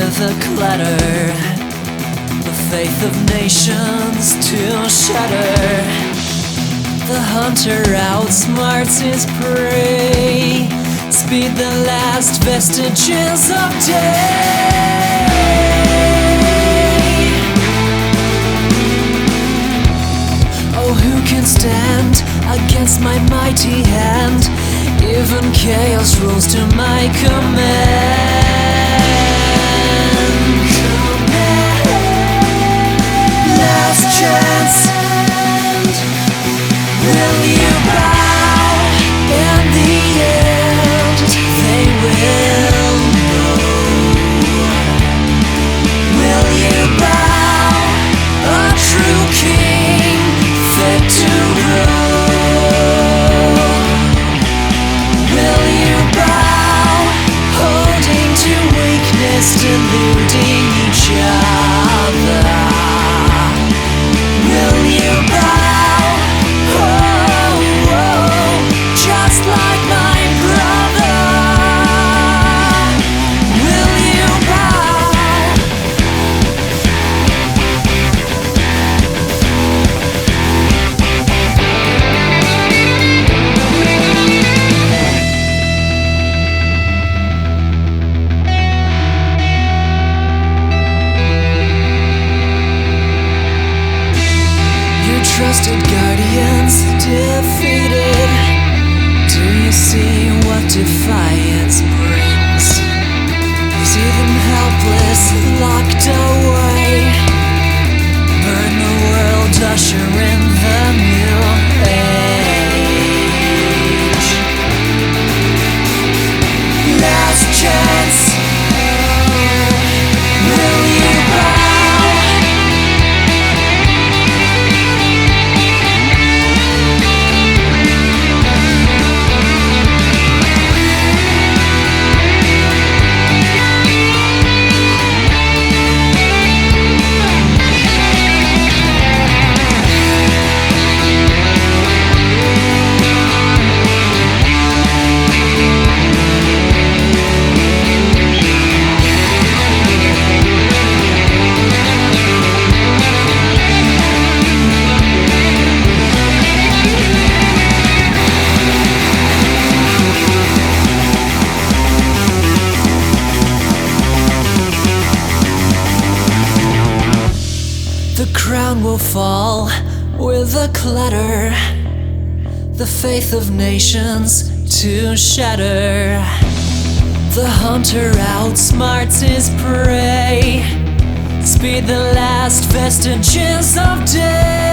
with a clatter, the faith of nations to shatter. The hunter outsmarts his prey, speed the last vestiges of day. Oh, who can stand against my mighty hand? Even chaos rules to my command. Last chance. Will you bow? In the end, they will know. Will you bow? A true king, fit to rule. Will you bow? Holding to weakness, deluding each other. Will you bow? Just like my brother, will you bow? Your trusted guardians defeated. Do you see what defiance brings? See them helpless, locked away. Burn the world, usher in the new age. Last chance. Will you bow? The crown will fall with a clatter, the faith of nations to shatter. The hunter outsmarts his prey, speed the last vestiges of day.